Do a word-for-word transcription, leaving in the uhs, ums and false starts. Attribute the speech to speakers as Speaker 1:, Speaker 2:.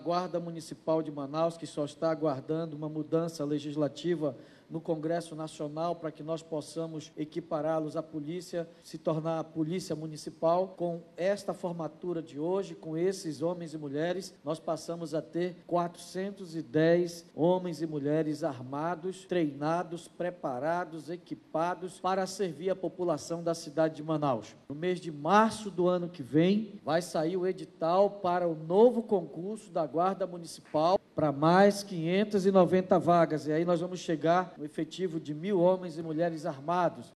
Speaker 1: Guarda Municipal de Manaus, que só está aguardando uma mudança legislativa no Congresso Nacional para que nós possamos equipará-los à polícia, se tornar a polícia municipal. Com esta formatura de hoje, com esses homens e mulheres, nós passamos a ter quatrocentos e dez homens e mulheres armados, treinados, preparados, equipados para servir a população da cidade de Manaus. No mês de março do ano que vem, vai sair o edital para o novo concurso da Guarda Municipal para mais quinhentas e noventa vagas, e aí nós vamos chegar no efetivo de mil homens e mulheres armados.